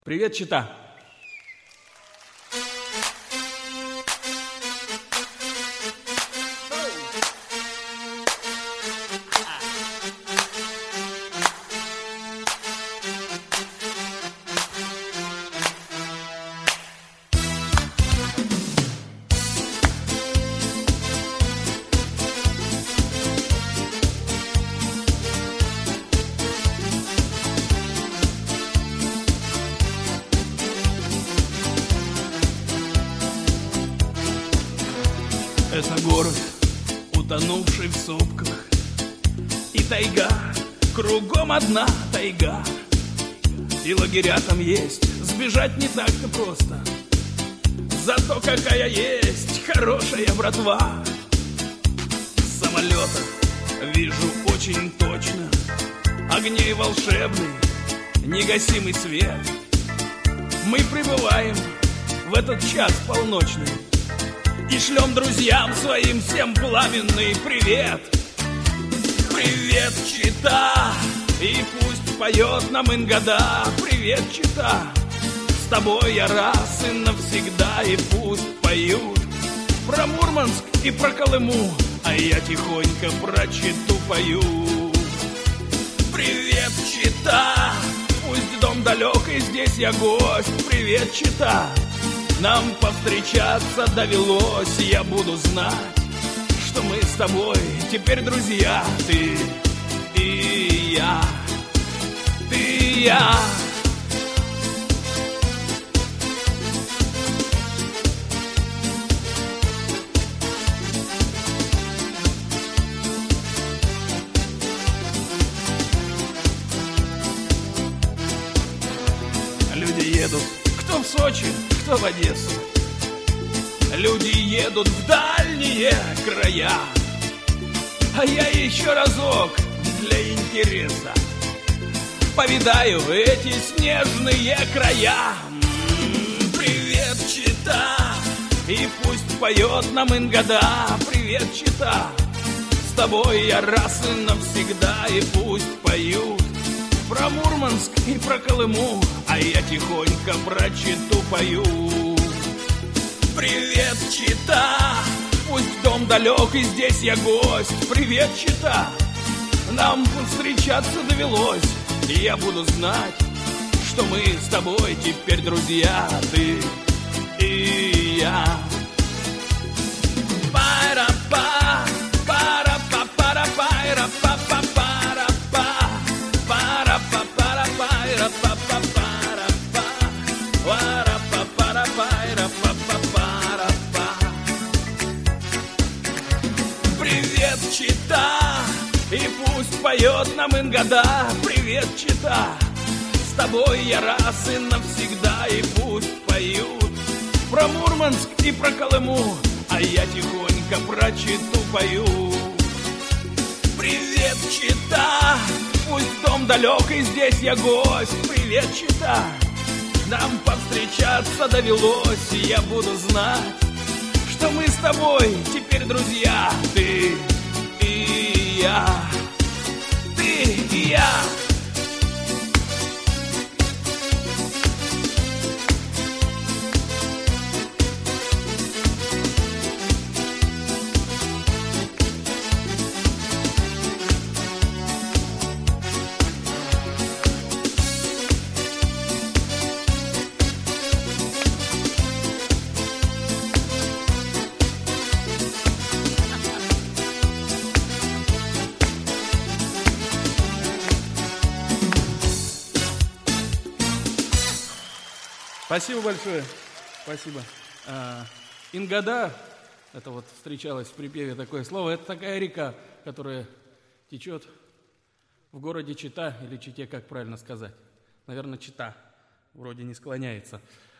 Привет, Чита! Это город, утонувший в сопках, и тайга, кругом одна тайга. И лагеря там есть, сбежать не так-то просто. Зато какая есть хорошая братва. С самолета вижу очень точно огней волшебный, негасимый свет. Мы прибываем в этот час полночный и шлем друзьям своим всем пламенный привет. Привет, Чита, и пусть поет нам Ингода. Привет, Чита, с тобой я раз и навсегда. И пусть поют про Мурманск и про Колыму, а я тихонько про Читу пою. Привет, Чита, пусть дом далек и здесь я гость. Привет, Чита, нам повстречаться довелось, я буду знать, что мы с тобой теперь друзья. Ты и я, ты и я. Люди едут, кто в Сочи, кто в Одессу. Люди едут в дальние края, а я еще разок для интереса повидаю эти снежные края. Привет, Чита, и пусть поет нам Ингода. Привет, Чита, с тобой я раз и навсегда. И пусть поют про Мурманск и про Колыму, а я тихонько про Читу пою. Привет, Чита, пусть дом далек и здесь я гость. Привет, Чита, нам повстречаться довелось, и я буду знать, что мы с тобой теперь друзья. Ты и я. Пара-па, пара-па, пара-па-ра-па. Привет, Чита, и пусть поет нам Ингода. Привет, Чита, с тобой я раз и навсегда. И пусть поют про Мурманск и про Колыму, а я тихонько про Читу пою. Привет, Чита, пусть дом далек и здесь я гость. Привет, Чита, нам повстречаться довелось, и я буду знать, что мы с тобой теперь друзья. Ты и я, ты и я. Спасибо большое, спасибо. Ингода, это вот встречалось в припеве такое слово, это такая река, которая течет в городе Чита, или Чите, как правильно сказать. Наверное, Чита, вроде не склоняется.